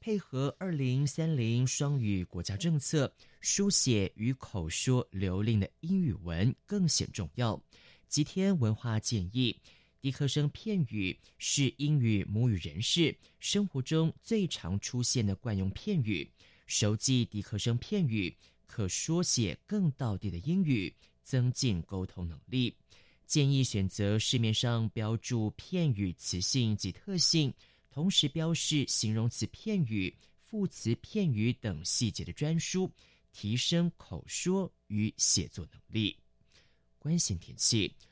配合2030双语国家政策，书写与口说流利的英语文更显重要。吉天文化建议，迪科生片语是英语母语人士生活中最常出现的惯用片语，熟记迪科生片语可说写更道地的英语，增进沟通能力。建议选择市面上标注片语词性及特性，同时标示形容词片语、副词片语等细节的专书，提升口说与写作能力。关心天气，